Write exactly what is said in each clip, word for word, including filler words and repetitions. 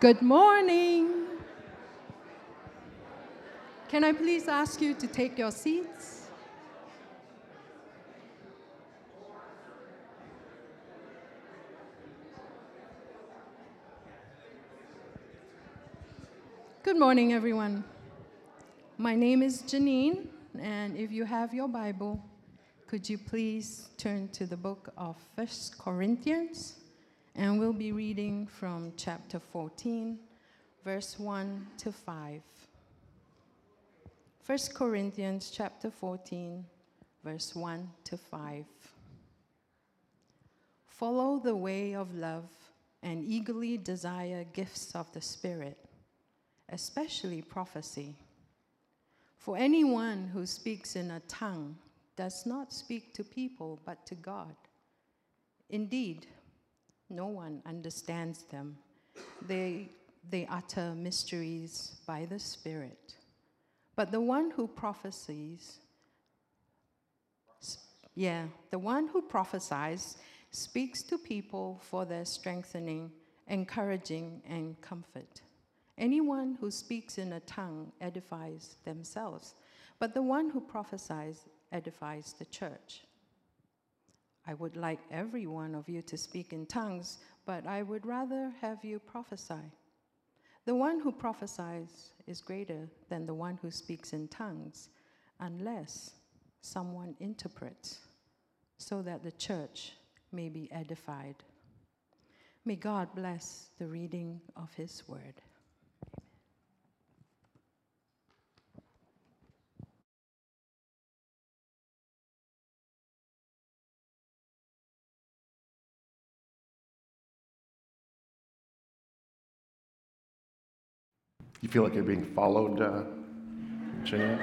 Good morning. Can I please ask you to take your seats? Good morning, everyone. My name is Janine, and if you have your Bible, could you please turn to the book of First Corinthians, and we'll be reading from chapter fourteen, verse one to five. First Corinthians chapter fourteen, verse one to five. Follow the way of love and eagerly desire gifts of the Spirit, especially prophecy. For anyone who speaks in a tongue does not speak to people but to God. Indeed, no one understands them. They, they utter mysteries by the Spirit. But the one who prophesies, yeah, the one who prophesies speaks to people for their strengthening, encouraging, and comfort. Anyone who speaks in a tongue edifies themselves, but the one who prophesies edifies the church. I would like every one of you to speak in tongues, but I would rather have you prophesy. The one who prophesies is greater than the one who speaks in tongues, unless someone interprets, so that the church may be edified. May God bless the reading of His word. You feel like you're being followed, uh, Janine?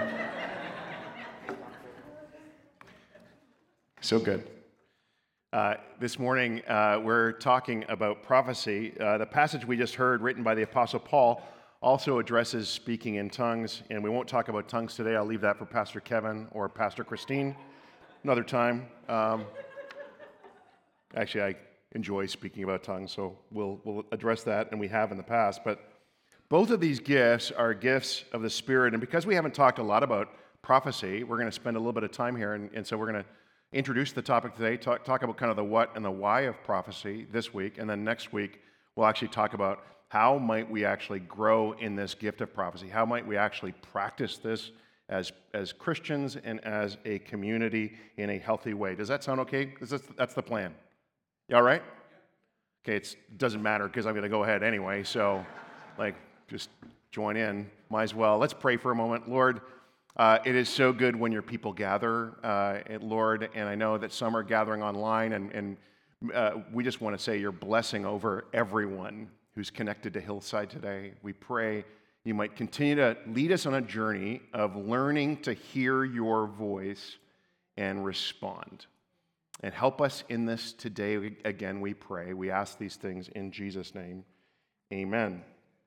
So good. Uh, this morning, uh, we're talking about prophecy. Uh, the passage we just heard, written by the Apostle Paul, also addresses speaking in tongues, and we won't talk about tongues today. I'll leave that for Pastor Kevin or Pastor Christine another time. Um, actually, I enjoy speaking about tongues, so we'll, we'll address that, and we have in the past. But both of these gifts are gifts of the Spirit, and because we haven't talked a lot about prophecy, we're going to spend a little bit of time here, and, and so we're going to introduce the topic today, talk, talk about kind of the what and the why of prophecy this week, and then next week we'll actually talk about how might we actually grow in this gift of prophecy, how might we actually practice this as, as Christians and as a community in a healthy way. Does that sound okay? Is this, that's the plan. You all right? Okay, it doesn't matter because I'm going to go ahead anyway, so like, just join in, might as well. Let's pray for a moment. Lord, uh, it is so good when your people gather, uh, and Lord, and I know that some are gathering online, and, and uh, we just want to say your blessing over everyone who's connected to Hillside today. We pray you might continue to lead us on a journey of learning to hear your voice and respond. And help us in this today. Again, we pray. We ask these things in Jesus' name. Amen.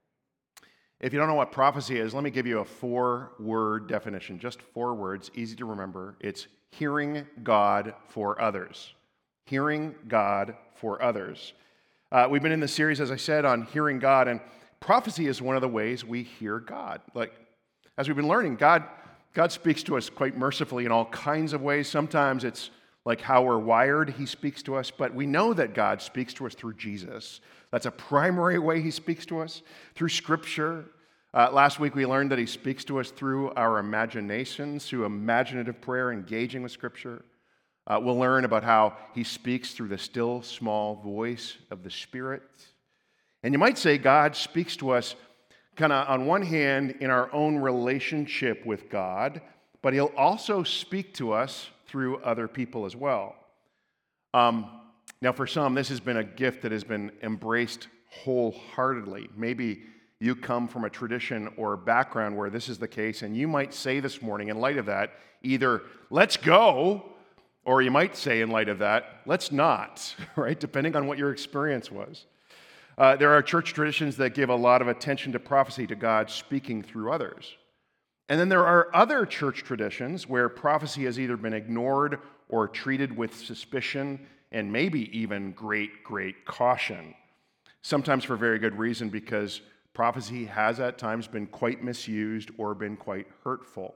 If you don't know what prophecy is, let me give you a four-word definition, just four words, easy to remember. It's hearing God for others. Hearing God for others. Uh, we've been in this series, as I said, on hearing God, and prophecy is one of the ways we hear God. Like, as we've been learning, God, God speaks to us quite mercifully in all kinds of ways. Sometimes it's like how we're wired, He speaks to us, but we know that God speaks to us through Jesus. That's a primary way He speaks to us, through Scripture. Uh, last week we learned that He speaks to us through our imaginations, through imaginative prayer, engaging with Scripture. Uh, we'll learn about how He speaks through the still, small voice of the Spirit. And you might say God speaks to us kind of on one hand in our own relationship with God, but He'll also speak to us through other people as well. Um, now, for some, this has been a gift that has been embraced wholeheartedly. Maybe you come from a tradition or background where this is the case, and you might say this morning, in light of that, either let's go, or you might say in light of that, let's not, right? Depending on what your experience was. Uh, there are church traditions that give a lot of attention to prophecy, to God speaking through others. And then there are other church traditions where prophecy has either been ignored or treated with suspicion and maybe even great, great caution. sometimes for very good reason, because prophecy has at times been quite misused or been quite hurtful.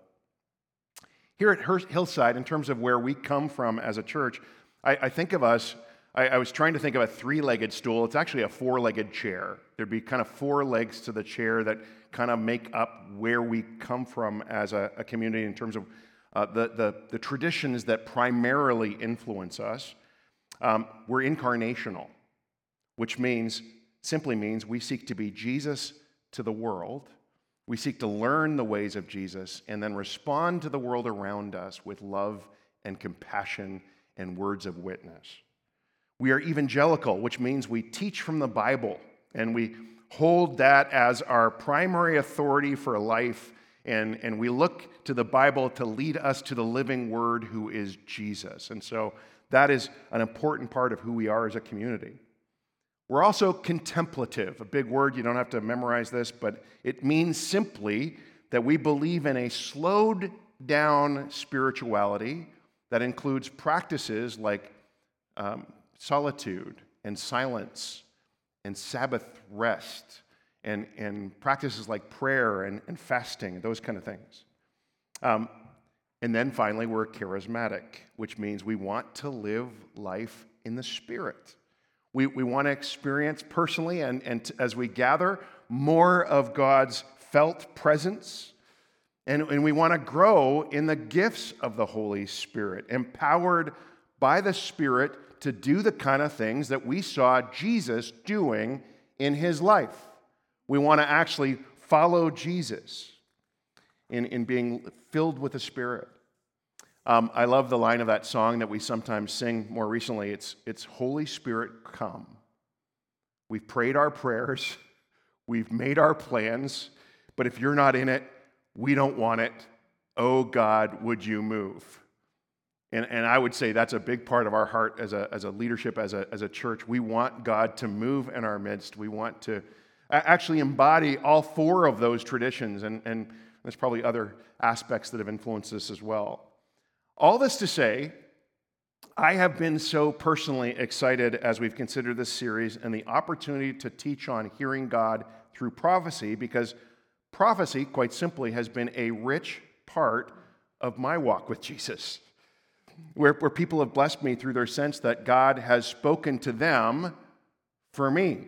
Here at Hillside, in terms of where we come from as a church, I, I think of us, I, I was trying to think of a three-legged stool. It's actually a four-legged chair. There'd be kind of four legs to the chair that kind of make up where we come from as a, a community in terms of uh, the, the, the traditions that primarily influence us. Um, we're incarnational, which means, simply means we seek to be Jesus to the world. We seek to learn the ways of Jesus and then respond to the world around us with love and compassion and words of witness. We are evangelical, which means we teach from the Bible and we hold that as our primary authority for life, and, and we look to the Bible to lead us to the living Word who is Jesus. And so that is an important part of who we are as a community. We're also contemplative, a big word. You don't have to memorize this, but it means simply that we believe in a slowed down spirituality that includes practices like um, solitude and silence and Sabbath rest and, and practices like prayer and, and fasting, those kind of things. Um, and then finally, we're charismatic, which means we want to live life in the Spirit. We, we want to experience personally, and, and t- as we gather, more of God's felt presence. And, and we want to grow in the gifts of the Holy Spirit, empowered by the Spirit to do the kind of things that we saw Jesus doing in his life. We want to actually follow Jesus in, in being filled with the Spirit. Um, I love the line of that song that we sometimes sing more recently. It's, it's Holy Spirit, come. We've prayed our prayers. We've made our plans. But if you're not in it, we don't want it. Oh God, would you move? And, and I would say that's a big part of our heart as a, as a leadership, as a, as a church. We want God to move in our midst. We want to actually embody all four of those traditions. And, and there's probably other aspects that have influenced this as well. All this to say, I have been so personally excited as we've considered this series and the opportunity to teach on hearing God through prophecy, because prophecy, quite simply, has been a rich part of my walk with Jesus, where, where people have blessed me through their sense that God has spoken to them for me.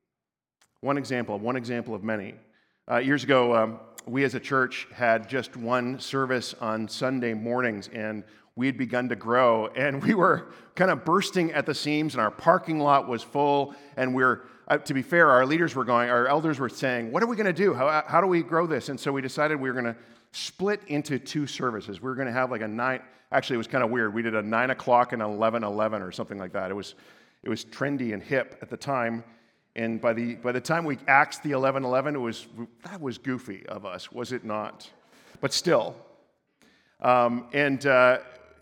One example, one example of many. Uh, years ago, um, we as a church had just one service on Sunday mornings, and we had begun to grow, and we were kind of bursting at the seams, and our parking lot was full, and we're, uh, to be fair, our leaders were going, our elders were saying, what are we going to do? How, how do we grow this? And so we decided we were going to split into two services. We were going to have like a nine, actually it was kind of weird. We did a nine o'clock and eleven eleven or something like that. It was, it was trendy and hip at the time. And by the by the time we axed the eleven eleven, it was that was goofy of us, was it not? But still. Um, and uh,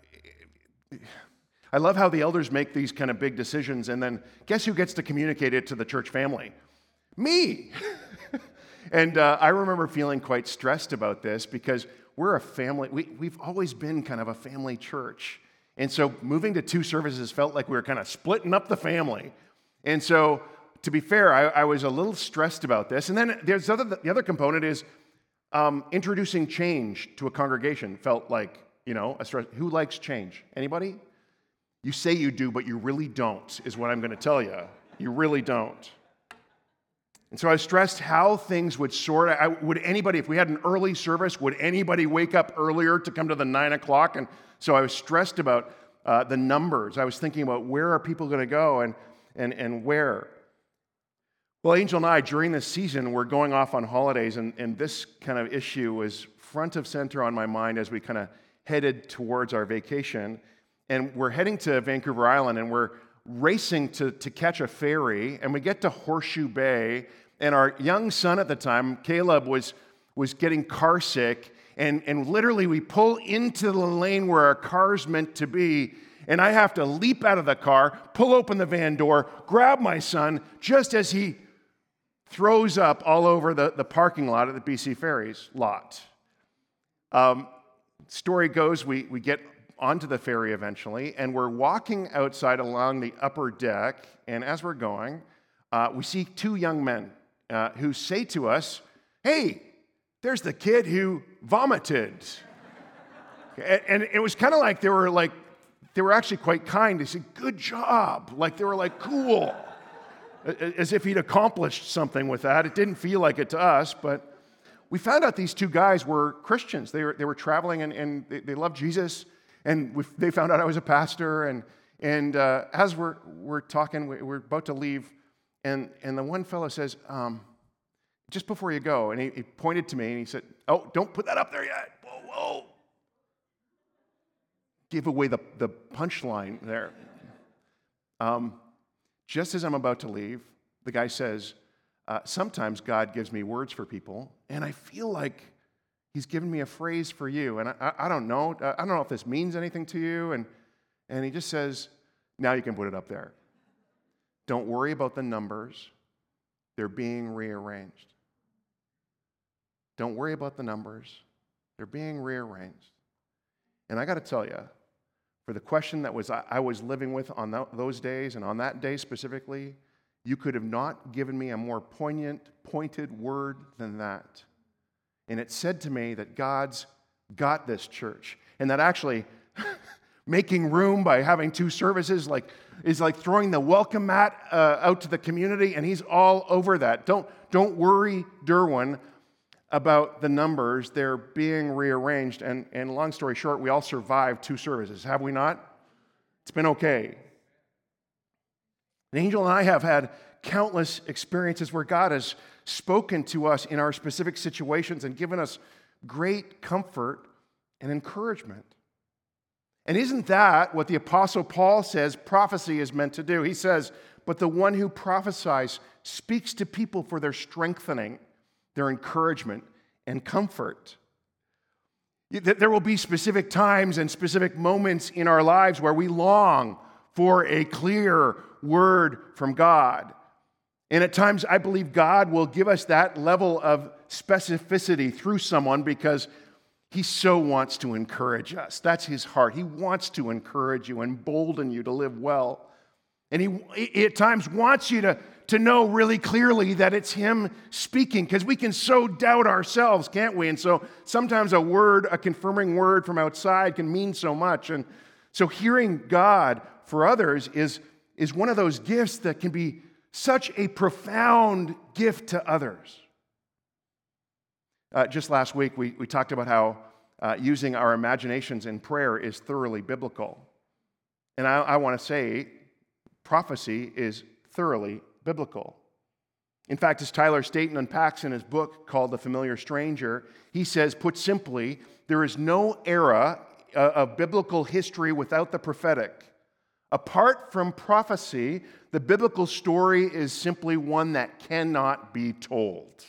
I love how the elders make these kind of big decisions, and then guess who gets to communicate it to the church family? Me! and uh, I remember feeling quite stressed about this because we're a family, we, we've always been kind of a family church. And so moving to two services felt like we were kind of splitting up the family. And so to be fair, I, I was a little stressed about this. And then there's other, the other component is um, introducing change to a congregation felt like, you know, a stress. Who likes change? Anybody? You say you do, but you really don't, is what I'm going to tell you. You really don't. And so I was stressed how things would sort out. Would anybody, if we had an early service, would anybody wake up earlier to come to the nine o'clock? And so I was stressed about uh, the numbers. I was thinking about where are people going to go and, and, and where. Well, Angel and I, during this season, we're going off on holidays, and, and this kind of issue was front of center on my mind as we kind of headed towards our vacation. And we're heading to Vancouver Island, and we're racing to, to catch a ferry, and we get to Horseshoe Bay, and our young son at the time, Caleb, was, was getting car sick, and, and literally we pull into the lane where our car's meant to be, and I have to leap out of the car, pull open the van door, grab my son, just as he throws up all over the, the parking lot at the B C Ferries lot. Um, story goes, we, we get onto the ferry eventually, and we're walking outside along the upper deck, and as we're going, uh, we see two young men uh, who say to us, "Hey, there's the kid who vomited." and, and it was kind of like they were like, they were actually quite kind. They said, "Good job." Like they were like, "Cool." As if he'd accomplished something with that. It didn't feel like it to us, but we found out these two guys were Christians. They were, they were traveling and, and they, they loved Jesus, and we, they found out I was a pastor, and, and uh, as we're, we're talking, we're about to leave, and, and the one fellow says, um, just before you go, and he, he pointed to me, and he said, "Oh, don't put that up there yet. Whoa, whoa." Give away the, the punchline there. Um, Just as I'm about to leave, the guy says, uh, sometimes God gives me words for people, and I feel like he's given me a phrase for you, and I, I, I don't know. I don't know if this means anything to you, and, and he just says, now you can put it up there. Don't worry about the numbers. They're being rearranged. Don't worry about the numbers. They're being rearranged. And I got to tell you, for the question that was I was living with on those days, and on that day specifically, you could have not given me a more poignant, pointed word than that. And it said to me that God's got this church, and that actually making room by having two services like is like throwing the welcome mat uh, out to the community, and he's all over that. Don't, don't worry, Derwin, about the numbers. They're being rearranged. And, and long story short, we all survived two services, have we not? It's been okay. And Angel and I have had countless experiences where God has spoken to us in our specific situations and given us great comfort and encouragement. And isn't that what the Apostle Paul says prophecy is meant to do? He says, "But the one who prophesies speaks to people for their strengthening, their encouragement, and comfort." There will be specific times and specific moments in our lives where we long for a clear word from God. And at times, I believe God will give us that level of specificity through someone because he so wants to encourage us. That's his heart. He wants to encourage you, embolden you to live well. And he, he at times wants you to to know really clearly that it's him speaking, because we can so doubt ourselves, can't we? And so sometimes a word, a confirming word from outside can mean so much. And so hearing God for others is, is one of those gifts that can be such a profound gift to others. Uh, just last week, we, we talked about how uh, using our imaginations in prayer is thoroughly biblical. And I, I want to say prophecy is thoroughly biblical. In fact, as Tyler Staton unpacks in his book called The Familiar Stranger, he says, put simply, there is no era of biblical history without the prophetic. Apart from prophecy, the biblical story is simply one that cannot be told.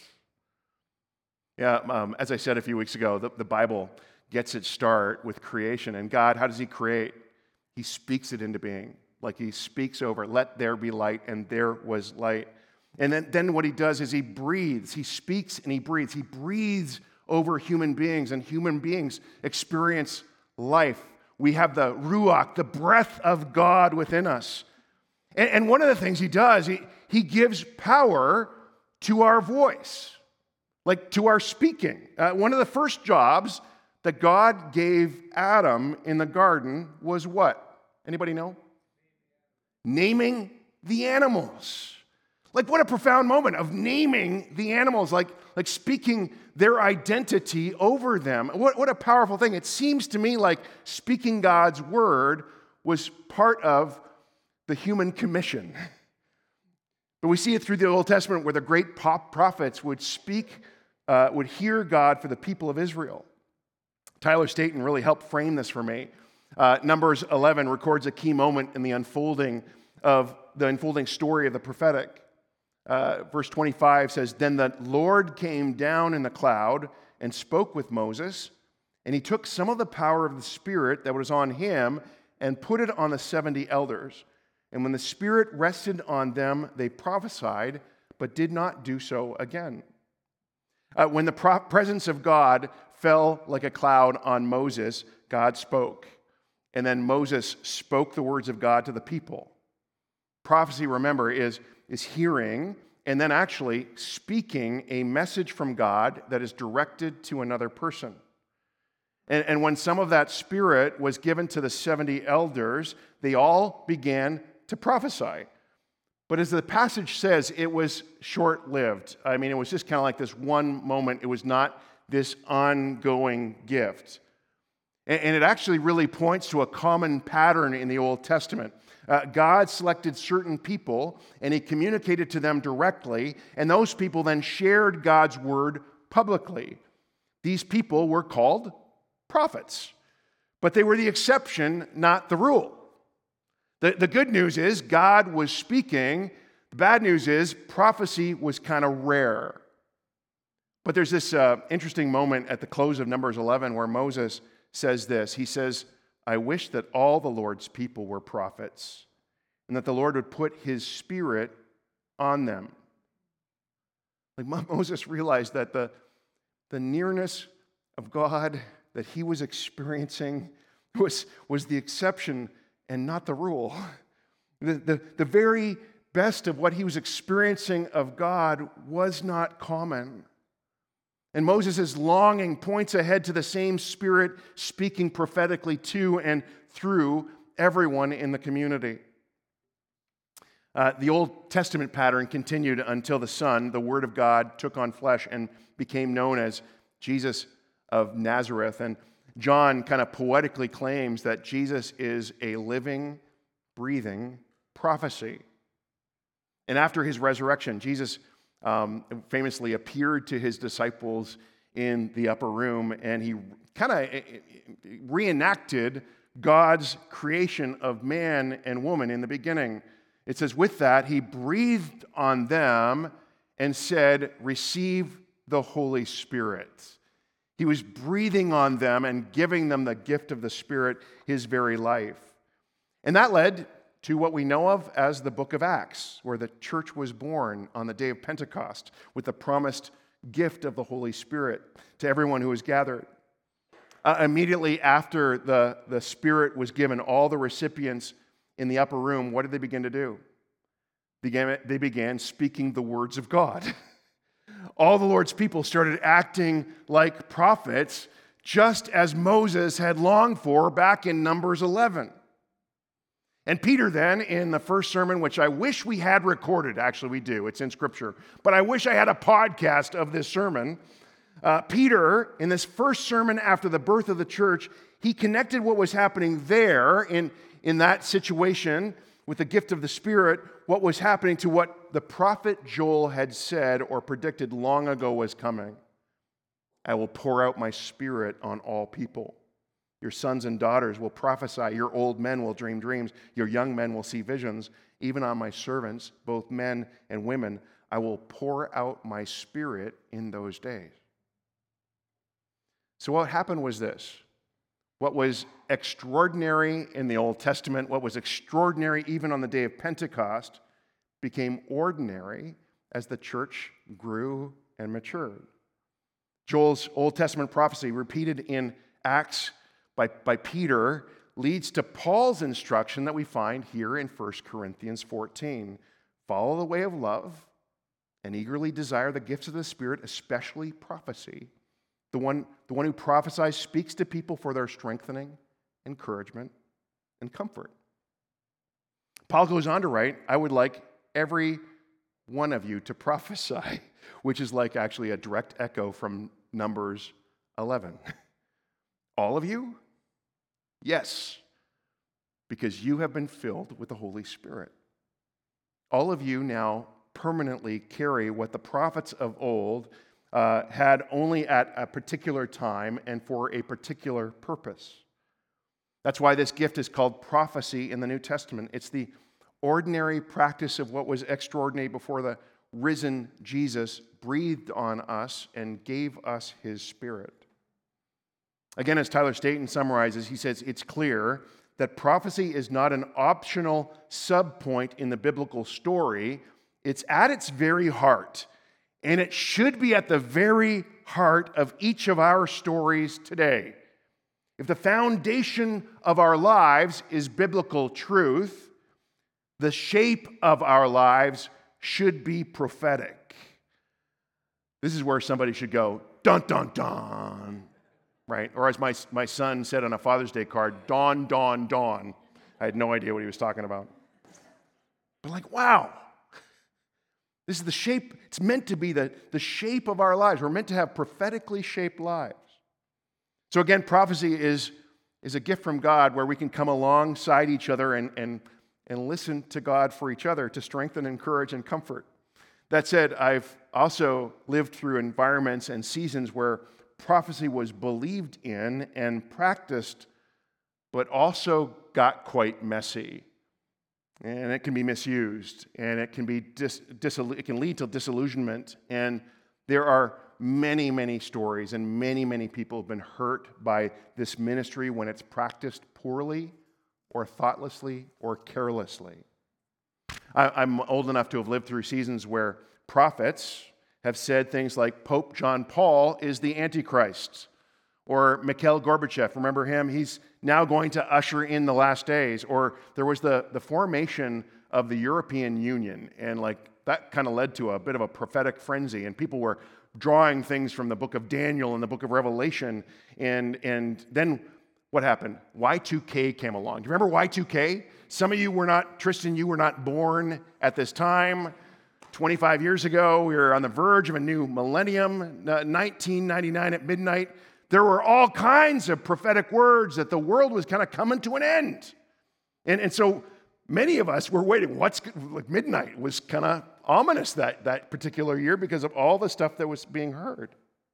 Yeah, um, as I said a few weeks ago, the, the Bible gets its start with creation. And God, how does he create? He speaks it into being. Like he speaks over, let there be light, and there was light. And then, then what he does is he breathes. He speaks and he breathes. He breathes over human beings, and human beings experience life. We have the ruach, the breath of God within us. And, and one of the things he does, he, he gives power to our voice, like to our speaking. Uh, one of the first jobs that God gave Adam in the garden was what? Anybody know? Naming the animals. Like, what a profound moment of naming the animals, like, like speaking their identity over them. What, what a powerful thing. It seems to me like speaking God's word was part of the human commission. But we see it through the Old Testament where the great prophets would speak, uh, would hear God for the people of Israel. Tyler Staton really helped frame this for me. Uh, Numbers eleven records a key moment in the unfolding of the unfolding story of the prophetic. Uh, verse twenty-five says, "Then the Lord came down in the cloud and spoke with Moses, and he took some of the power of the Spirit that was on him and put it on the seventy elders. And when the Spirit rested on them, they prophesied, but did not do so again." Uh, when the pro- presence of God fell like a cloud on Moses, God spoke. And then Moses spoke the words of God to the people. Prophecy, remember, is, is hearing and then actually speaking a message from God that is directed to another person. And, and when some of that Spirit was given to the seventy elders, they all began to prophesy. But as the passage says, it was short-lived. I mean, it was just kind of like this one moment. It was not this ongoing gift. And, and it actually really points to a common pattern in the Old Testament. Uh, God selected certain people, and he communicated to them directly, and those people then shared God's word publicly. These people were called prophets, but they were the exception, not the rule. The, the good news is God was speaking. The bad news is prophecy was kind of rare. But there's this uh, interesting moment at the close of Numbers eleven where Moses says this. He says, I wish that all the Lord's people were prophets and that the Lord would put his Spirit on them. Like Moses realized that the, the nearness of God that he was experiencing was, was the exception and not the rule. The, the, the very best of what he was experiencing of God was not common. And Moses' longing points ahead to the same Spirit speaking prophetically to and through everyone in the community. Uh, the Old Testament pattern continued until the Son, the Word of God, took on flesh and became known as Jesus of Nazareth. And John kind of poetically claims that Jesus is a living, breathing prophecy. And after his resurrection, Jesus um, famously appeared to his disciples in the upper room, and he kind of reenacted God's creation of man and woman in the beginning. It says, with that, he breathed on them and said, receive the Holy Spirit. He was breathing on them and giving them the gift of the Spirit, his very life. And that led to what we know of as the book of Acts, where the church was born on the day of Pentecost with the promised gift of the Holy Spirit to everyone who was gathered. Uh, immediately after the, the Spirit was given, all the recipients in the upper room, what did they begin to do? Began, they began speaking the words of God. All the Lord's people started acting like prophets, just as Moses had longed for back in Numbers eleven. And Peter then, in the first sermon, which I wish we had recorded, actually we do, it's in Scripture, but I wish I had a podcast of this sermon. Uh, Peter, in this first sermon after the birth of the church, he connected what was happening there in, in that situation with the gift of the Spirit, what was happening to what the prophet Joel had said or predicted long ago was coming. I will pour out my Spirit on all people. Your sons and daughters will prophesy. Your old men will dream dreams. Your young men will see visions. Even on my servants, both men and women, I will pour out my Spirit in those days. So what happened was this. What was extraordinary in the Old Testament, what was extraordinary even on the day of Pentecost, became ordinary as the church grew and matured. Joel's Old Testament prophecy, repeated in Acts by, by Peter, leads to Paul's instruction that we find here in First Corinthians fourteen. Follow the way of love and eagerly desire the gifts of the Spirit, especially prophecy. The one, the one who prophesies speaks to people for their strengthening, encouragement, and comfort. Paul goes on to write, I would like every one of you to prophesy, which is like actually a direct echo from Numbers eleven. All of you? Yes, because you have been filled with the Holy Spirit. All of you now permanently carry what the prophets of old uh, had only at a particular time and for a particular purpose. That's why this gift is called prophecy in the New Testament. It's the ordinary practice of what was extraordinary before the risen Jesus breathed on us and gave us his Spirit. Again, as Tyler Staton summarizes, he says, it's clear that prophecy is not an optional subpoint in the biblical story. It's at its very heart, and it should be at the very heart of each of our stories today. If the foundation of our lives is biblical truth, the shape of our lives should be prophetic. This is where somebody should go, dun, dun, dun, right? Or as my, my son said on a Father's Day card, dawn, dawn, dawn. I had no idea what he was talking about. But like, wow. This is the shape, it's meant to be the, the shape of our lives. We're meant to have prophetically shaped lives. So again, prophecy is, is a gift from God where we can come alongside each other and, and, and listen to God for each other to strengthen, encourage, and comfort. That said, I've also lived through environments and seasons where prophecy was believed in and practiced, but also got quite messy. And it can be misused, and it can be dis, disillu- it can lead to disillusionment. And there are many, many stories, and many, many people have been hurt by this ministry when it's practiced poorly, or thoughtlessly, or carelessly. I, I'm old enough to have lived through seasons where prophets have said things like Pope John Paul is the Antichrist, or Mikhail Gorbachev, remember him? He's now going to usher in the last days. Or there was the, the formation of the European Union, and like that kind of led to a bit of a prophetic frenzy, and people were drawing things from the book of Daniel and the book of Revelation, and, and then what happened? Y two K came along. Do you remember Y two K? Some of you were not, Tristan, you were not born at this time. twenty-five years ago, we were on the verge of a new millennium, nineteen ninety-nine at midnight. There were all kinds of prophetic words that the world was kind of coming to an end. And, and so many of us were waiting. What's like midnight was kind of ominous that, that particular year because of all the stuff that was being heard.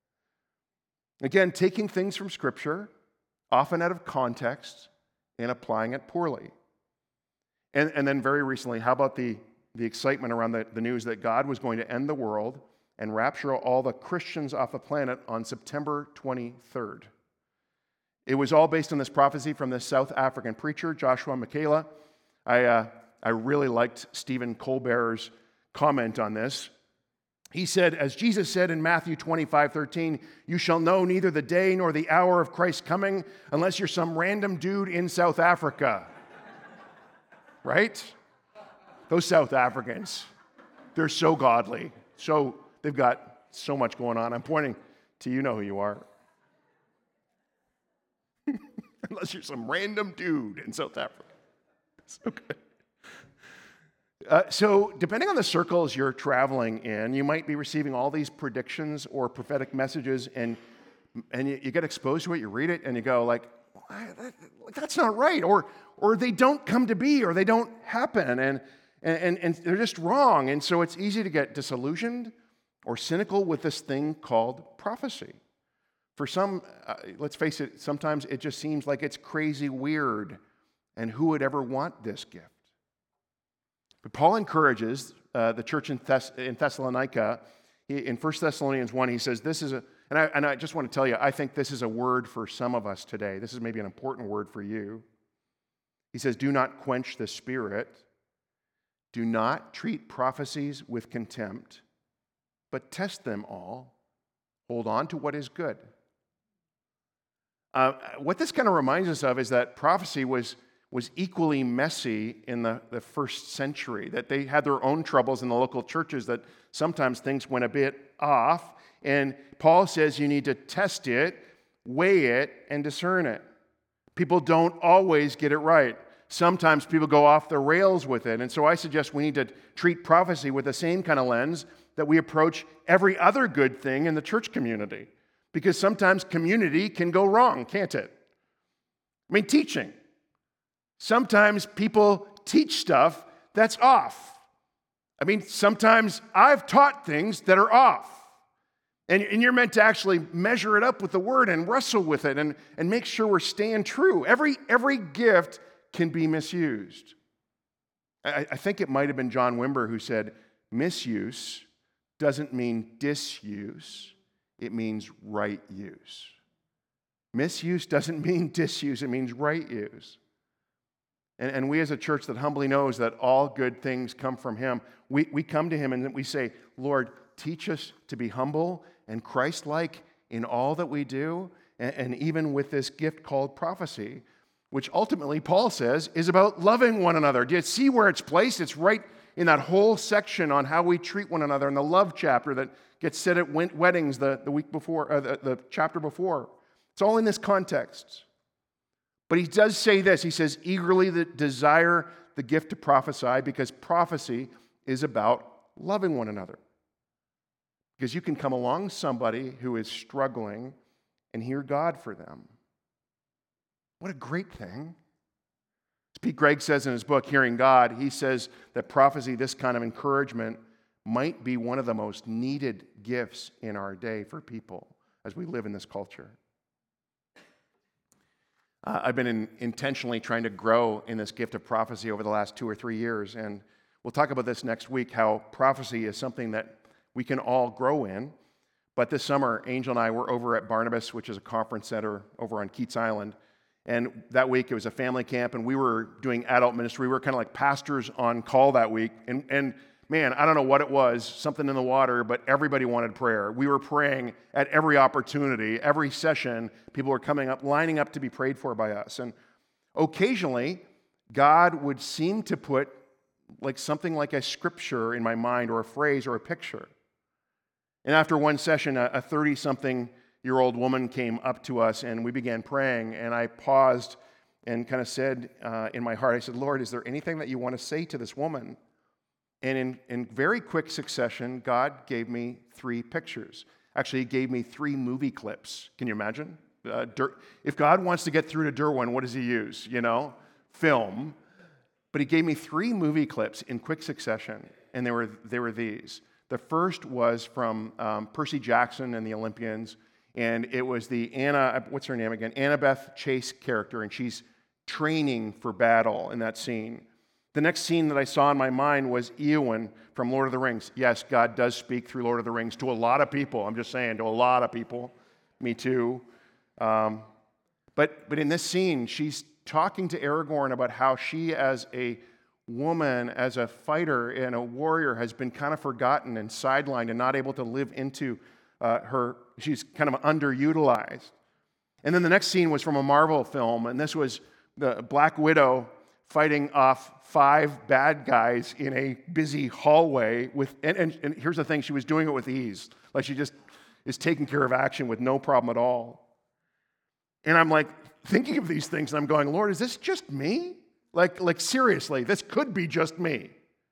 Again, taking things from Scripture, often out of context, and applying it poorly. And, and then very recently, how about the, the excitement around the, the news that God was going to end the world and rapture all the Christians off the planet on September twenty-third. It was all based on this prophecy from this South African preacher, Joshua Mokele. I, uh, I really liked Stephen Colbert's comment on this. He said, as Jesus said in Matthew twenty-five thirteen, you shall know neither the day nor the hour of Christ's coming unless you're some random dude in South Africa. Right? Those South Africans, they're so godly. So they've got so much going on. I'm pointing to you know who you are. Unless you're some random dude in South Africa. So good. Uh, so depending on the circles you're traveling in, you might be receiving all these predictions or prophetic messages, and and you, you get exposed to it, you read it, and you go like, that, that's not right, or or they don't come to be, or they don't happen, and and and they're just wrong. And so it's easy to get disillusioned or cynical with this thing called prophecy. For some, uh, let's face it, sometimes it just seems like it's crazy weird, and who would ever want this gift? But Paul encourages uh, the church in, Thess- in Thessalonica. He, in First Thessalonians one, he says, this is a, and I, and I just want to tell you, I think this is a word for some of us today. This is maybe an important word for you. He says, do not quench the spirit. Do not treat prophecies with contempt, but test them all. Hold on to what is good. Uh, what this kind of reminds us of is that prophecy was was equally messy in the, the first century, that they had their own troubles in the local churches, that sometimes things went a bit off. And Paul says you need to test it, weigh it, and discern it. People don't always get it right. Sometimes people go off the rails with it. And so I suggest we need to treat prophecy with the same kind of lens that we approach every other good thing in the church community. Because sometimes community can go wrong, can't it? I mean, teaching. Sometimes people teach stuff that's off. I mean, sometimes I've taught things that are off. And, and you're meant to actually measure it up with the word and wrestle with it and, and make sure we're staying true. Every, every gift can be misused. I, I think it might have been John Wimber who said, misuse doesn't mean disuse, it means right use. Misuse doesn't mean disuse, it means right use. And, and we as a church that humbly knows that all good things come from Him, we, we come to Him and we say, Lord, teach us to be humble and Christ-like in all that we do, and, and even with this gift called prophecy, which ultimately Paul says is about loving one another. Do you see where it's placed? It's right, in that whole section on how we treat one another, in the love chapter that gets said at weddings the, the week before, or the, the chapter before. It's all in this context. But he does say this. He says, eagerly desire the gift to prophesy, because prophecy is about loving one another. Because you can come along somebody who is struggling and hear God for them. What a great thing. As Pete Greig says in his book, Hearing God, he says that prophecy, this kind of encouragement, might be one of the most needed gifts in our day for people as we live in this culture. Uh, I've been in, intentionally trying to grow in this gift of prophecy over the last two or three years, and we'll talk about this next week, how prophecy is something that we can all grow in. But this summer, Angel and I were over at Barnabas, which is a conference center over on Keats Island, and that week it was a family camp, and we were doing adult ministry. We were kind of like pastors on call that week, and, and man, I don't know what it was, something in the water, but everybody wanted prayer. We were praying at every opportunity, every session. People were coming up, lining up to be prayed for by us. And occasionally, God would seem to put like something like a scripture in my mind, or a phrase, or a picture. And after one session, a thirty-something-year-old woman came up to us, and we began praying, and I paused and kind of said uh, in my heart, I said, Lord, is there anything that you want to say to this woman? And in, in very quick succession, God gave me three pictures. Actually, he gave me three movie clips. Can you imagine? Uh, Dur- if God wants to get through to Derwin, what does he use? You know, film. But he gave me three movie clips in quick succession, and they were, they were these. The first was from um, Percy Jackson and the Olympians, and it was the Anna, what's her name again? Annabeth Chase character, and she's training for battle in that scene. The next scene that I saw in my mind was Eowyn from Lord of the Rings. Yes, God does speak through Lord of the Rings to a lot of people. I'm just saying, to a lot of people. Me too. Um, but, but in this scene, she's talking to Aragorn about how she, as a woman, as a fighter and a warrior, has been kind of forgotten and sidelined and not able to live into uh, her. She's kind of underutilized. And then the next scene was from a Marvel film, and this was the Black Widow fighting off five bad guys in a busy hallway with, and, and, and here's the thing, she was doing it with ease. Like, she just is taking care of action with no problem at all. And I'm like thinking of these things, and I'm going, Lord, is this just me? Like, like seriously, this could be just me.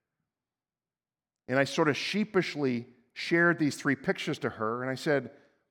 And I sort of sheepishly shared these three pictures to her, and I said,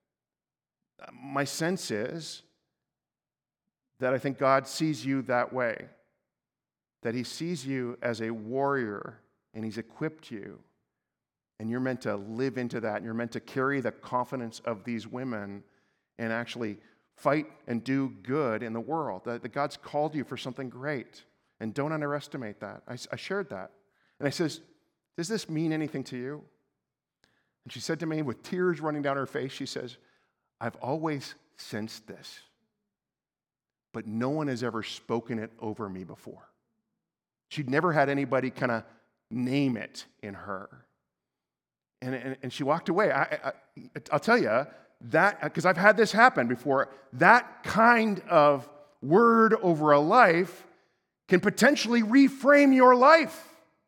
my sense is that I think God sees you that way. That he sees you as a warrior, and he's equipped you, and you're meant to live into that, and you're meant to carry the confidence of these women and actually fight and do good in the world, that, that God's called you for something great, and don't underestimate that. I, I shared that, and I says, does this mean anything to you? And she said to me with tears running down her face, she says, I've always sensed this, but no one has ever spoken it over me before. She'd never had anybody kind of name it in her. And, and, and she walked away. I, I, I'll tell you, that, because I've had this happen before, that kind of word over a life can potentially reframe your life.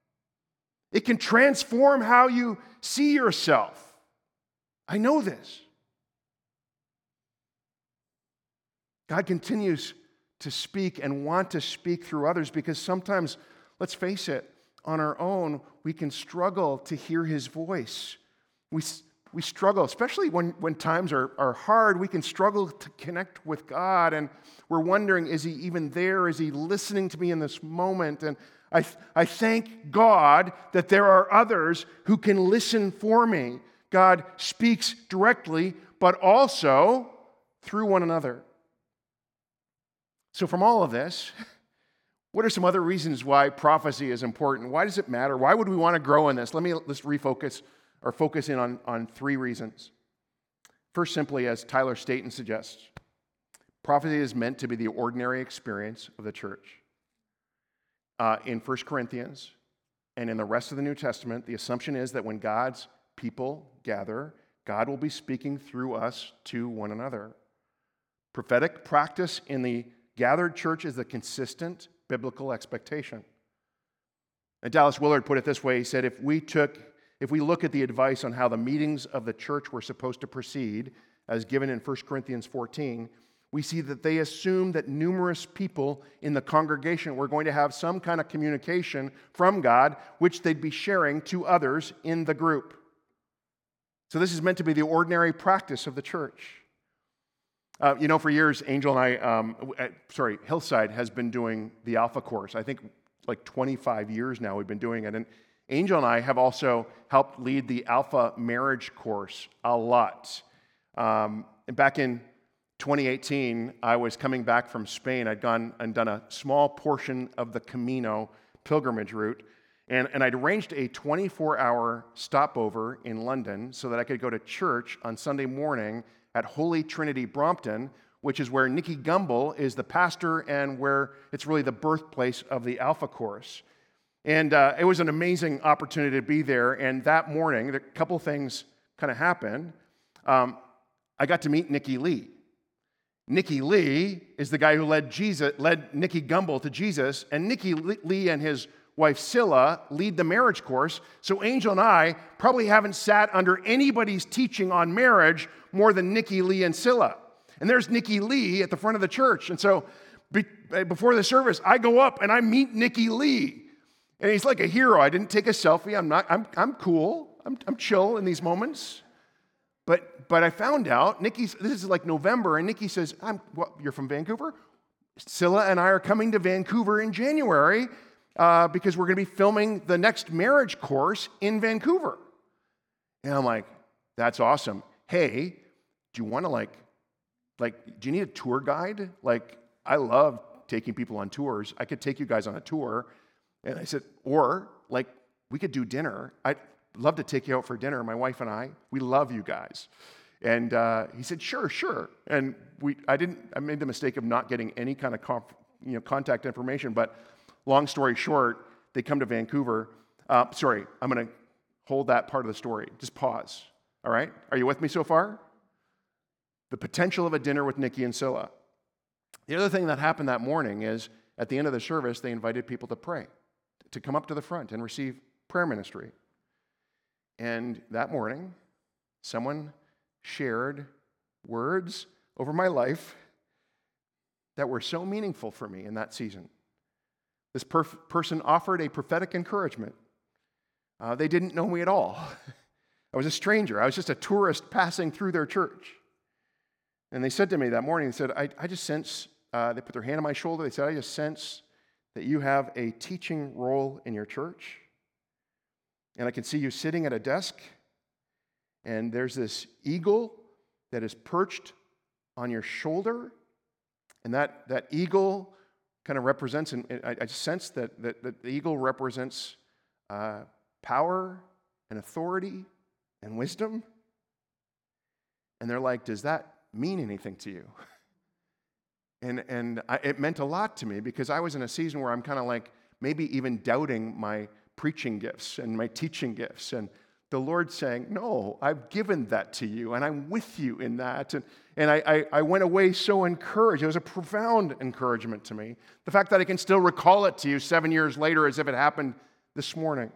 It can transform how you see yourself. I know this. God continues to speak and want to speak through others, because sometimes, let's face it, on our own, we can struggle to hear his voice. We, we struggle, especially when, when times are, are hard, we can struggle to connect with God, and we're wondering, is he even there? Is he listening to me in this moment? And I, I thank God that there are others who can listen for me. God speaks directly, but also through one another. So from all of this, what are some other reasons why prophecy is important? Why does it matter? Why would we want to grow in this? Let me let's refocus or focus in on, on three reasons. First, simply, as Tyler Staton suggests, prophecy is meant to be the ordinary experience of the church. Uh, in First Corinthians and in the rest of the New Testament, the assumption is that when God's people gather, God will be speaking through us to one another. Prophetic practice in the gathered church is a consistent biblical expectation. And Dallas Willard put it this way. He said, if we took, if we look at the advice on how the meetings of the church were supposed to proceed, as given in First Corinthians fourteen, we see that they assumed that numerous people in the congregation were going to have some kind of communication from God, which they'd be sharing to others in the group. So this is meant to be the ordinary practice of the church. Uh, you know, for years, Angel and I, um, uh, sorry, Hillside has been doing the Alpha course. I think like twenty-five years now we've been doing it. And Angel and I have also helped lead the Alpha marriage course a lot. Um, and back in twenty eighteen, I was coming back from Spain. I'd gone and done a small portion of the Camino pilgrimage route. And, and I'd arranged a twenty-four hour stopover in London so that I could go to church on Sunday morning at Holy Trinity Brompton, which is where Nicky Gumbel is the pastor and where it's really the birthplace of the Alpha course. And uh, it was an amazing opportunity to be there. And that morning, a couple things kind of happened. Um, I got to meet Nicky Lee. Nicky Lee is the guy who led Jesus, led Nicky Gumbel to Jesus, and Nicky Lee and his wife Scylla lead the marriage course. So Angel and I probably haven't sat under anybody's teaching on marriage more than Nicky Lee and Scylla. And there's Nicky Lee at the front of the church. And so be, before the service, I go up and I meet Nicky Lee. And he's like a hero. I didn't take a selfie. I'm not, I'm, I'm cool. I'm, I'm chill in these moments. But, but I found out, Nicky's, this is like November, and Nicky says, I'm, what, you're from Vancouver? Scylla and I are coming to Vancouver in January uh, because we're going to be filming the next marriage course in Vancouver. And I'm like, that's awesome. Hey, do you want to like, like, do you need a tour guide? Like, I love taking people on tours. I could take you guys on a tour. And I said, or like, we could do dinner. I'd love to take you out for dinner, my wife and I. We love you guys. And uh, he said, sure, sure. And we, I didn't, I made the mistake of not getting any kind of conf, you know, contact information. But long story short, they come to Vancouver. Uh, sorry, I'm going to hold that part of the story. Just pause. All right? Are you with me so far? The potential of a dinner with Nicky and Scylla. The other thing that happened that morning is at the end of the service, they invited people to pray, to come up to the front and receive prayer ministry. And that morning, someone shared words over my life that were so meaningful for me in that season. This perf- person offered a prophetic encouragement. Uh, they didn't know me at all. I was a stranger. I was just a tourist passing through their church. And they said to me that morning, they said, I, I just sense, uh, they put their hand on my shoulder, they said, I just sense that you have a teaching role in your church. And I can see you sitting at a desk, and there's this eagle that is perched on your shoulder, and that, that eagle kind of represents, and I, I sense that, that, that the eagle represents uh, power and authority and wisdom. And they're like, does that mean anything to you? And, and I, it meant a lot to me because I was in a season where I'm kind of like maybe even doubting my preaching gifts and my teaching gifts. And the Lord saying, no, I've given that to you, and I'm with you in that. And, and I, I, I went away so encouraged. It was a profound encouragement to me. The fact that I can still recall it to you seven years later as if it happened this morning.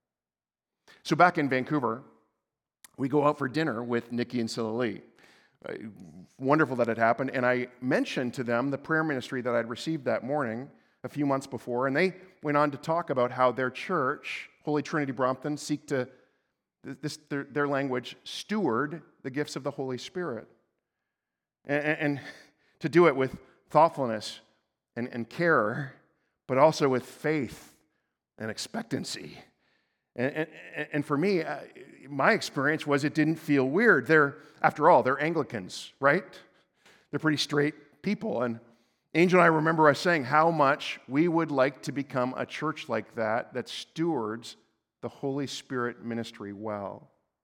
So back in Vancouver, we go out for dinner with Nicky and Scylla Lee. Uh, wonderful that it happened. And I mentioned to them the prayer ministry that I'd received that morning a few months before, and they went on to talk about how their church, Holy Trinity Brompton, seek to, this, their, their language, steward the gifts of the Holy Spirit. And, and to do it with thoughtfulness and, and care, but also with faith and expectancy. And, and, and for me, uh, my experience was it didn't feel weird. They're, after all, they're Anglicans, right? They're pretty straight people. And Angel and I remember us saying how much we would like to become a church like that, that stewards the Holy Spirit ministry well.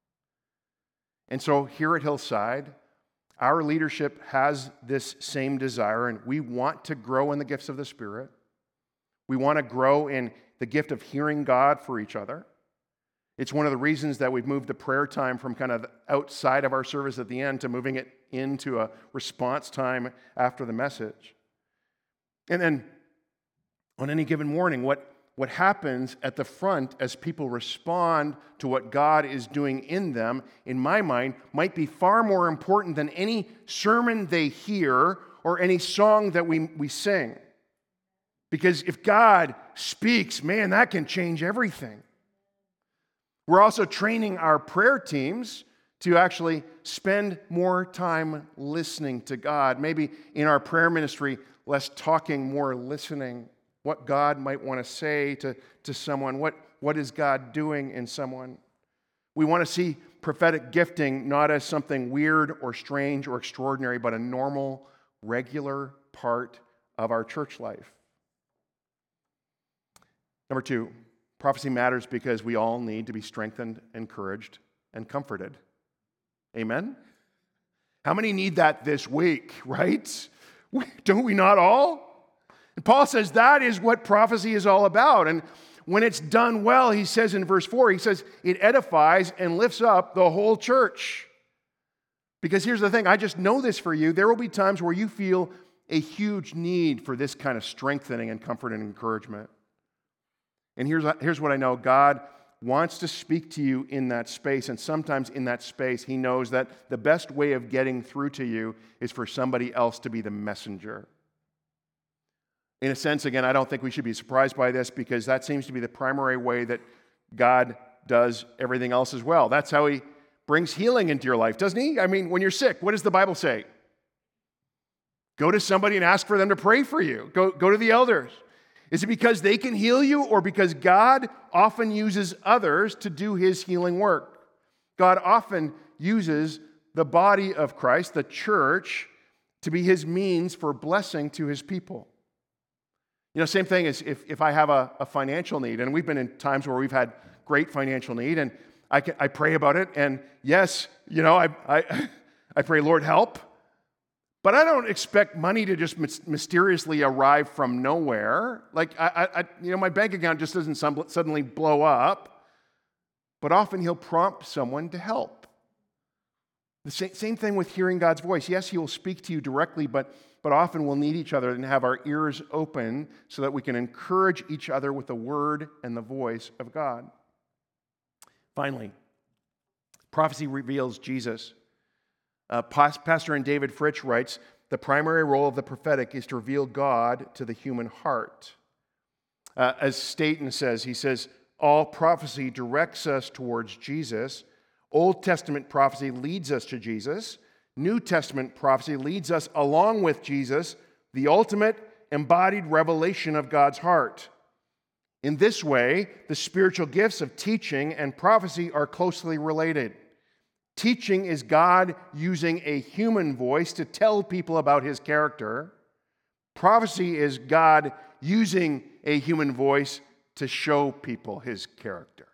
And so here at Hillside, our leadership has this same desire, and we want to grow in the gifts of the Spirit. We want to grow in the gift of hearing God for each other. It's one of the reasons that we've moved the prayer time from kind of outside of our service at the end to moving it into a response time after the message. And then on any given morning, what, what happens at the front as people respond to what God is doing in them, in my mind, might be far more important than any sermon they hear or any song that we, we sing. Because if God speaks, man, that can change everything. We're also training our prayer teams to actually spend more time listening to God. Maybe in our prayer ministry, less talking, more listening. What God might want to say to, to someone. What, what is God doing in someone? We want to see prophetic gifting not as something weird or strange or extraordinary, but a normal, regular part of our church life. Number two, prophecy matters because we all need to be strengthened, encouraged, and comforted. Amen? How many need that this week, right? Don't we not all? And Paul says that is what prophecy is all about. And when it's done well, he says in verse four, he says it edifies and lifts up the whole church. Because here's the thing, I just know this for you. There will be times where you feel a huge need for this kind of strengthening and comfort and encouragement. And here's, here's what I know. God wants to speak to you in that space. And sometimes in that space, he knows that the best way of getting through to you is for somebody else to be the messenger. In a sense, again, I don't think we should be surprised by this because that seems to be the primary way that God does everything else as well. That's how he brings healing into your life, doesn't he? I mean, when you're sick, what does the Bible say? Go to somebody and ask for them to pray for you. Go, go to the elders. Is it because they can heal you or because God often uses others to do his healing work? God often uses the body of Christ, the church, to be his means for blessing to his people. You know, same thing as if, if I have a, a financial need, and we've been in times where we've had great financial need, and I, can, I pray about it, and yes, you know, I, I, I pray, Lord, help. But I don't expect money to just mysteriously arrive from nowhere. Like, I, I, you know, my bank account just doesn't suddenly blow up. But often he'll prompt someone to help. The same, same thing with hearing God's voice. Yes, he will speak to you directly, but, but often we'll need each other and have our ears open so that we can encourage each other with the word and the voice of God. Finally, prophecy reveals Jesus. Uh, Pastor and David Fritsch writes, the primary role of the prophetic is to reveal God to the human heart. Uh, as Staton says, he says, all prophecy directs us towards Jesus. Old Testament prophecy leads us to Jesus. New Testament prophecy leads us along with Jesus, the ultimate embodied revelation of God's heart. In this way, the spiritual gifts of teaching and prophecy are closely related. Teaching is God using a human voice to tell people about his character. Prophecy is God using a human voice to show people his character.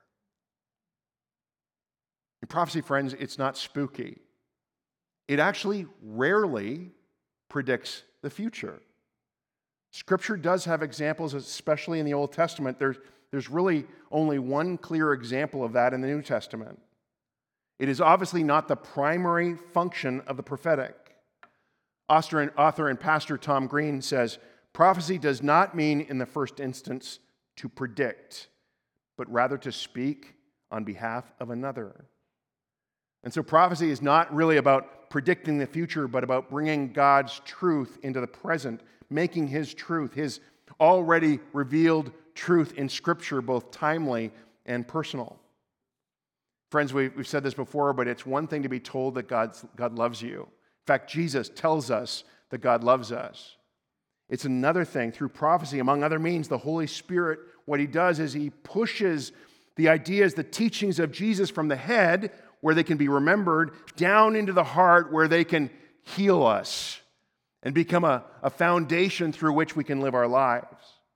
In prophecy, friends, it's not spooky. It actually rarely predicts the future. Scripture does have examples, especially in the Old Testament. There's, there's really only one clear example of that in the New Testament. It is obviously not the primary function of the prophetic. Author and pastor Tom Green says, prophecy does not mean in the first instance to predict, but rather to speak on behalf of another. And so prophecy is not really about predicting the future, but about bringing God's truth into the present, making his truth, his already revealed truth in Scripture, both timely and personal. Friends, we've said this before, but it's one thing to be told that God's, God loves you. In fact, Jesus tells us that God loves us. It's another thing, through prophecy, among other means, the Holy Spirit, what he does is he pushes the ideas, the teachings of Jesus from the head, where they can be remembered, down into the heart, where they can heal us and become a, a foundation through which we can live our lives.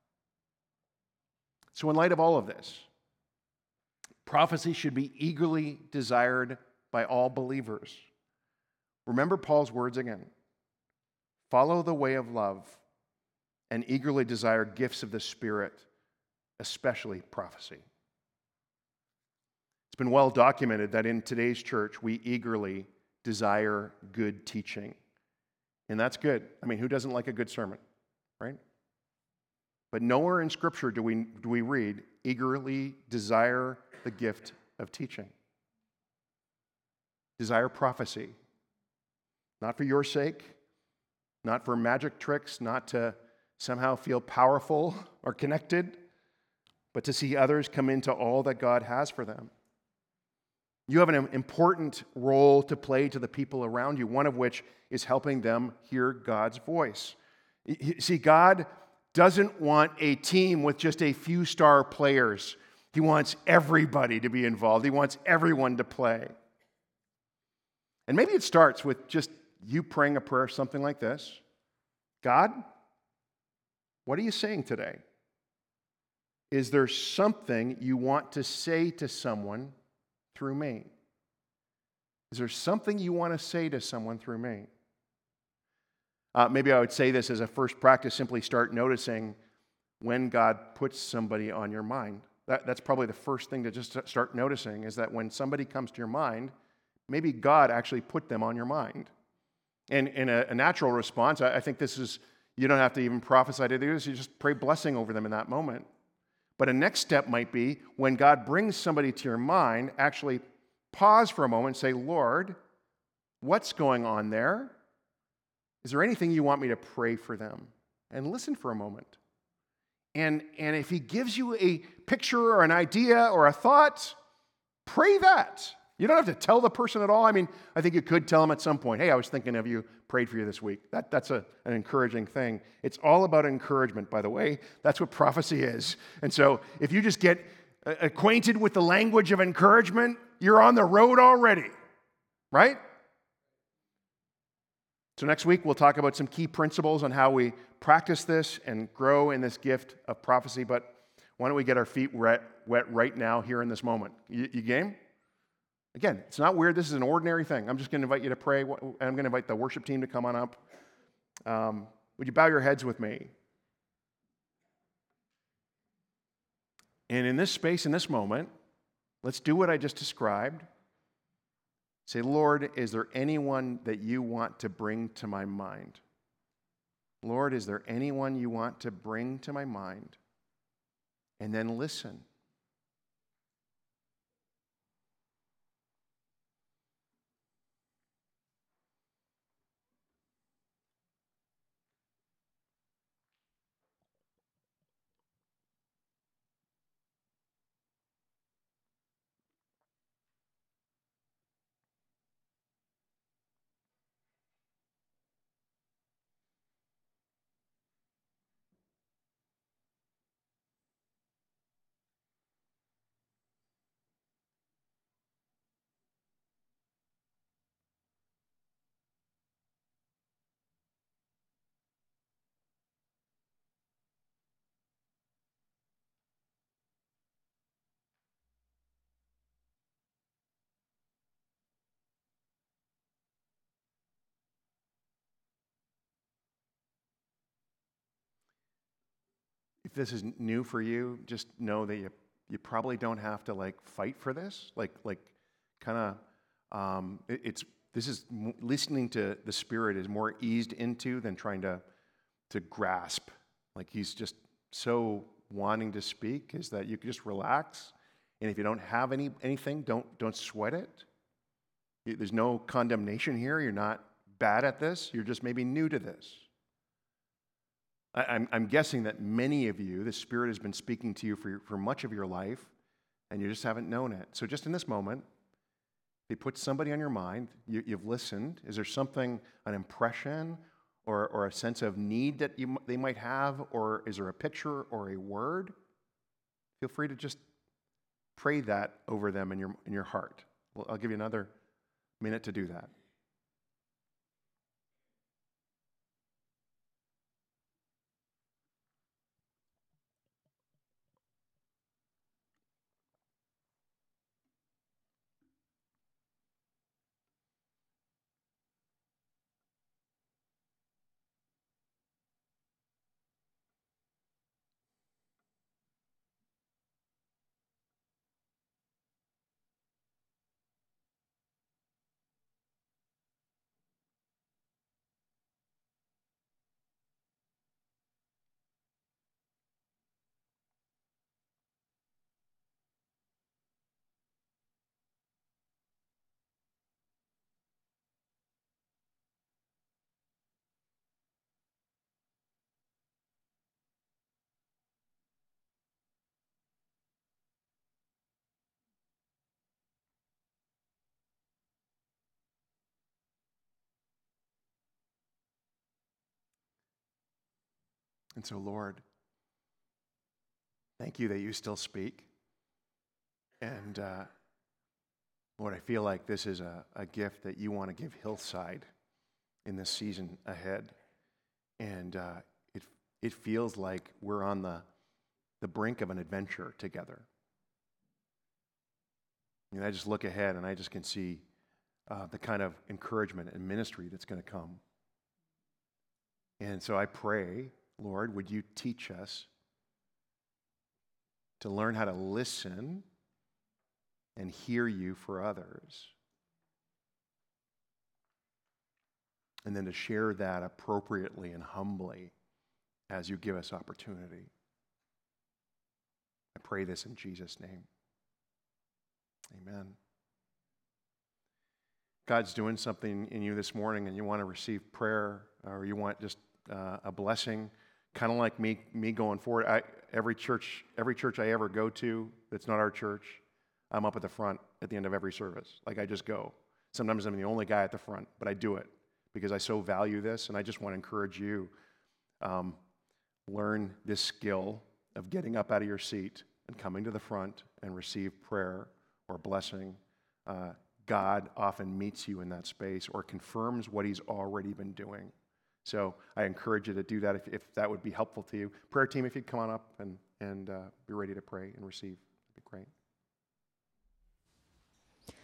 So in light of all of this, prophecy should be eagerly desired by all believers. Remember Paul's words again. Follow the way of love and eagerly desire gifts of the Spirit, especially prophecy. It's been well documented that in today's church, we eagerly desire good teaching. And that's good. I mean, who doesn't like a good sermon, right? But nowhere in Scripture do we, do we read, eagerly desire the gift of teaching. Desire prophecy. Not for your sake, not for magic tricks, not to somehow feel powerful or connected, but to see others come into all that God has for them. You have an important role to play to the people around you, one of which is helping them hear God's voice. See, God doesn't want a team with just a few star players. He wants everybody to be involved. He wants everyone to play. And maybe it starts with just you praying a prayer, something like this. God, what are you saying today? Is there something you want to say to someone through me? Is there something you want to say to someone through me? Uh, maybe I would say this as a first practice, simply start noticing when God puts somebody on your mind. That, that's probably the first thing to just start noticing, is that when somebody comes to your mind, maybe God actually put them on your mind. And in a, a natural response, I, I think this is, you don't have to even prophesy to this, you just pray blessing over them in that moment. But a next step might be, when God brings somebody to your mind, actually pause for a moment and say, Lord, what's going on there? Is there anything you want me to pray for them? And listen for a moment. And, and if he gives you a picture or an idea or a thought, pray that. You don't have to tell the person at all. I mean, I think you could tell them at some point, hey, I was thinking of you, prayed for you this week. That, that's a, an encouraging thing. It's all about encouragement, by the way. That's what prophecy is. And so if you just get acquainted with the language of encouragement, you're on the road already, right? So next week, we'll talk about some key principles on how we practice this and grow in this gift of prophecy. But why don't we get our feet wet, wet right now here in this moment? You, you game? Again, it's not weird. This is an ordinary thing. I'm just going to invite you to pray. I'm going to invite the worship team to come on up. Um, would you bow your heads with me? And in this space, in this moment, let's do what I just described. Say, Lord, is there anyone that you want to bring to my mind? Lord, is there anyone you want to bring to my mind? And then listen. If this is new for you, just know that you, you probably don't have to like fight for this. Like, like kind of, um, it, it's, this is, listening to the Spirit is more eased into than trying to, to grasp. Like he's just so wanting to speak, is that you can just relax. And if you don't have any anything, don't, don't sweat it. There's no condemnation here. You're not bad at this. You're just maybe new to this. I'm, I'm guessing that many of you, the Spirit has been speaking to you for, for much of your life, and you just haven't known it. So just in this moment, He puts somebody on your mind, you, you've listened. Is there something, an impression, or, or a sense of need that you, they might have, or is there a picture or a word? Feel free to just pray that over them in your, in your heart. Well, I'll give you another minute to do that. And so, Lord, thank you that you still speak. And uh, Lord, I feel like this is a, a gift that you want to give Hillside in this season ahead. And uh, it it feels like we're on the, the brink of an adventure together. And I just look ahead and I just can see uh, the kind of encouragement and ministry that's going to come. And so I pray, Lord, would you teach us to learn how to listen and hear you for others, and then to share that appropriately and humbly as you give us opportunity. I pray this in Jesus' name. Amen. God's doing something in you this morning and you want to receive prayer, or you want just uh, a blessing, kind of like me me going forward. I, every church, every church I ever go to that's not our church, I'm up at the front at the end of every service. Like, I just go. Sometimes I'm the only guy at the front, but I do it because I so value this, and I just want to encourage you. Um, learn this skill of getting up out of your seat and coming to the front and receive prayer or blessing. Uh, God often meets you in that space or confirms what he's already been doing. So I encourage you to do that if, if that would be helpful to you. Prayer team, if you'd come on up and, and uh, be ready to pray and receive.